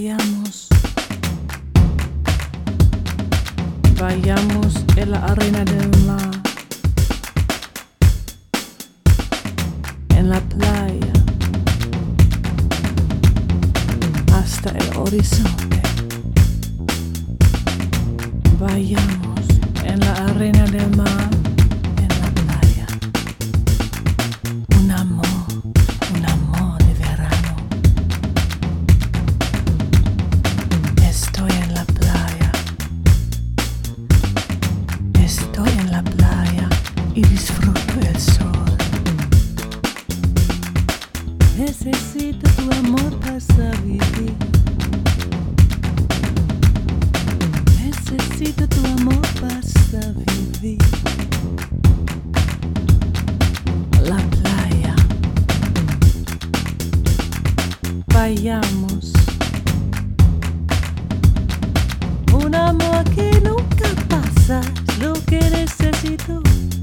Vayamos, vayamos en la arena del mar, en la playa, hasta el horizonte. Vayamos en la arena del mar, en la playa. Un amor de verano. Estoy en la playa. Estoy en la playa y disfruto el sol. Necesito tu amor para vivir. Necesito tu amor para vivir. La playa. Vayamos. Un amor que nunca pasa es lo que necesito.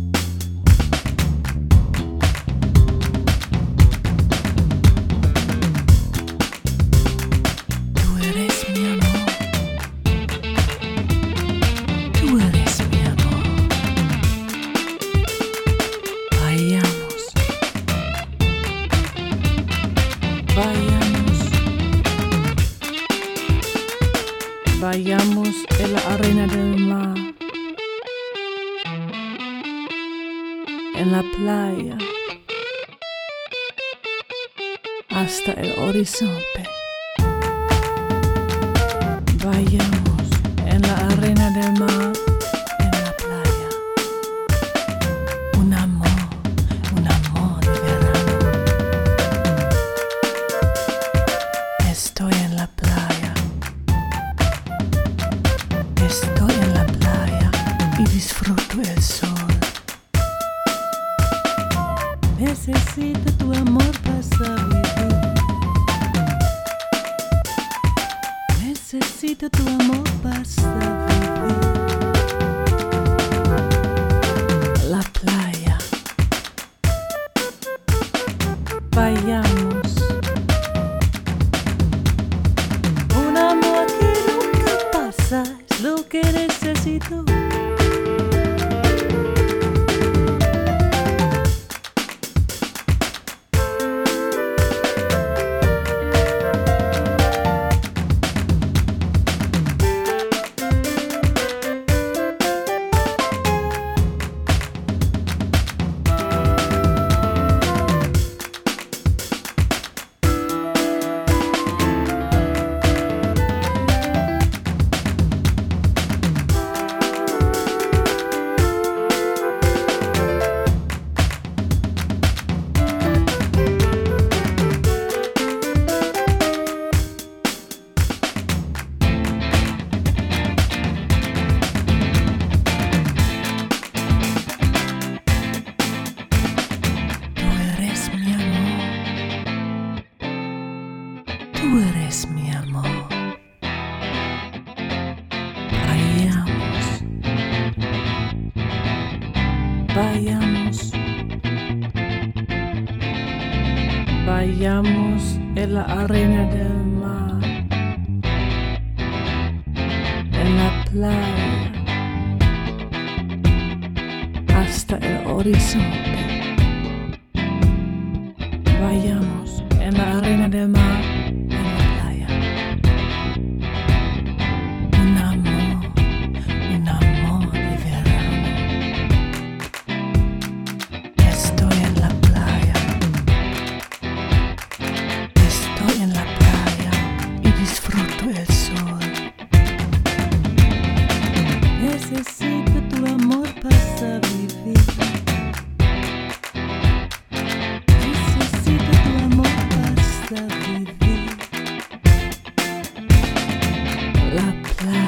Tú eres mi amor. Tú eres mi amor. Vayamos. Vayamos. Vayamos en la arena del mar, en la playa, hasta el horizonte. Vayamos en la arena del mar, en la playa. Un amor de verano. Estoy en la playa. Estoy en la playa y disfruto el sol. Necesito tu amor para vivir. Necesito tu amor para vivir. La playa. Vayamos. Un amor que nunca pasa es lo que necesito. Tú eres mi amor. Vayamos. Vayamos. Vayamos en la arena del mar, en la playa, hasta el horizonte. Vayamos en la arena del mar, en la playa. Un amor de verano. Estoy en la playa. Estoy en la playa y disfruto el sol. Necesito tu amor para vivir. Necesito tu amor para vivir. La playa.